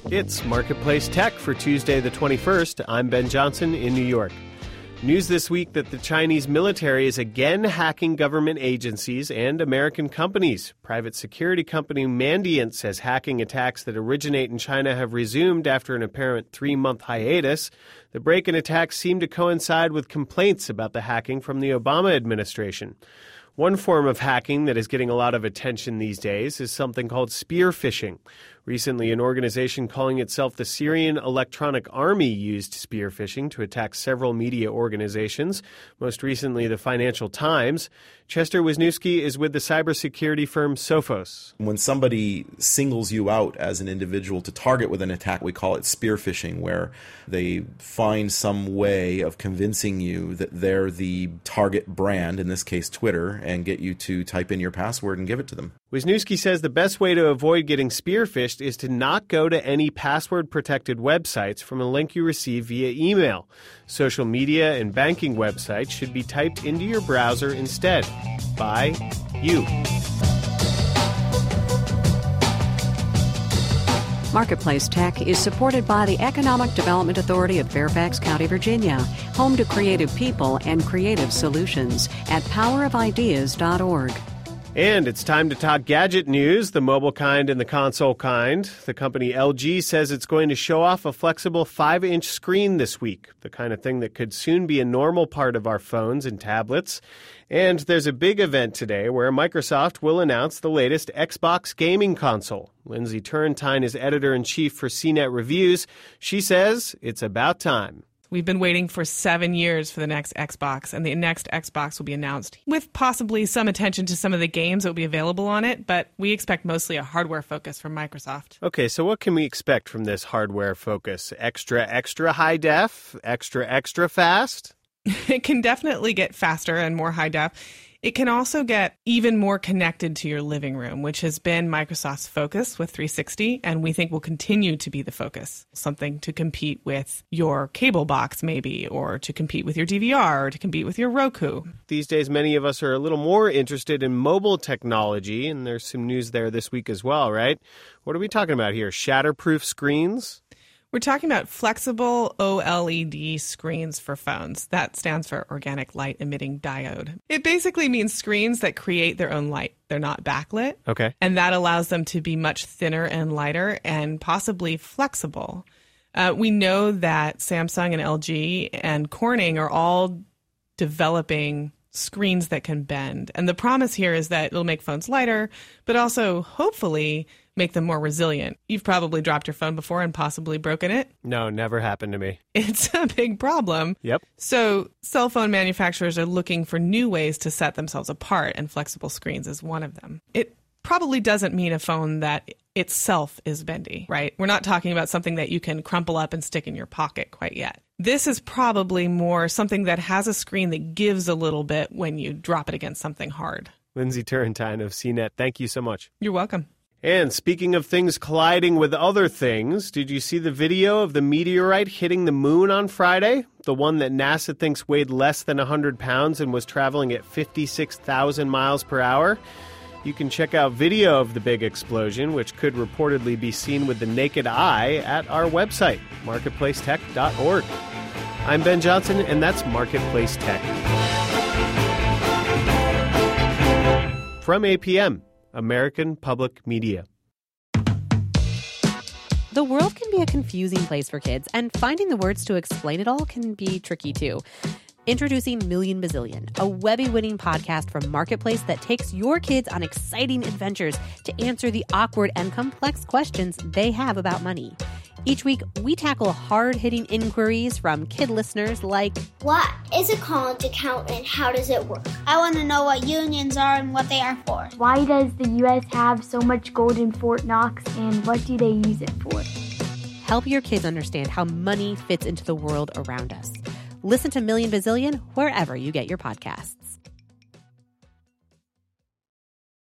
It's Marketplace Tech for Tuesday the 21st. I'm Ben Johnson in New York. News this week that the Chinese military is again hacking government agencies and American companies. Private security company Mandiant says hacking attacks that originate in China have resumed after an apparent 3-month hiatus. The break-in attacks seem to coincide with complaints about the hacking from the Obama administration. One form of hacking that is getting a lot of attention these days is something called spear phishing. Recently, an organization calling itself the Syrian Electronic Army used spear phishing to attack several media organizations, most recently the Financial Times. Chester Wisniewski is with the cybersecurity firm Sophos. When somebody singles you out as an individual to target with an attack, we call it spear phishing, where they find some way of convincing you that they're the target brand, in this case Twitter, and get you to type in your password and give it to them. Wisniewski says the best way to avoid getting spear phished is to not go to any password-protected websites from a link you receive via email. Social media and banking websites should be typed into your browser instead by you. Marketplace Tech is supported by the Economic Development Authority of Fairfax County, Virginia, home to creative people and creative solutions at powerofideas.org. And it's time to talk gadget news, the mobile kind and the console kind. The company LG says it's going to show off a flexible 5-inch screen this week, the kind of thing that could soon be a normal part of our phones and tablets. And there's a big event today where Microsoft will announce the latest Xbox gaming console. Lindsay Turrentine is editor-in-chief for CNET Reviews. She says it's about time. We've been waiting for 7 years for the next Xbox, and the next Xbox will be announced with possibly some attention to some of the games that will be available on it, but we expect mostly a hardware focus from Microsoft. Okay, so what can we expect from this hardware focus? Extra high def? Extra fast? It can definitely get faster and more high def. It can also get even more connected to your living room, which has been Microsoft's focus with 360, and we think will continue to be the focus. Something to compete with your cable box, maybe, or to compete with your DVR, or to compete with your Roku. These days, many of us are a little more interested in mobile technology, and there's some news there this week as well, right? What are we talking about here? Shatterproof screens? We're talking about flexible OLED screens for phones. That stands for Organic Light Emitting Diode. It basically means screens that create their own light. They're not backlit. Okay. And that allows them to be much thinner and lighter and possibly flexible. We know that Samsung and LG and Corning are all developing screens that can bend. And the promise here is that it'll make phones lighter, but also hopefully make them more resilient. You've probably dropped your phone before and possibly broken it. No, never happened to me. It's a big problem. Yep. So cell phone manufacturers are looking for new ways to set themselves apart, and flexible screens is one of them. It probably doesn't mean a phone that itself is bendy, right? We're not talking about something that you can crumple up and stick in your pocket quite yet. This is probably more something that has a screen that gives a little bit when you drop it against something hard. Lindsay Turrentine of CNET, thank you so much. You're welcome. And speaking of things colliding with other things, did you see the video of the meteorite hitting the moon on Friday? The one that NASA thinks weighed less than 100 pounds and was traveling at 56,000 miles per hour? You can check out video of the big explosion, which could reportedly be seen with the naked eye, at our website, marketplacetech.org. I'm Ben Johnson, and that's Marketplace Tech. From APM, American Public Media. The world can be a confusing place for kids, and finding the words to explain it all can be tricky too. Introducing Million Bazillion, a Webby-winning podcast from Marketplace that takes your kids on exciting adventures to answer the awkward and complex questions they have about money. Each week, we tackle hard-hitting inquiries from kid listeners like, what is a college account and how does it work? I want to know what unions are and what they are for. Why does the U.S. have so much gold in Fort Knox, and what do they use it for? Help your kids understand how money fits into the world around us. Listen to Million Bazillion wherever you get your podcasts.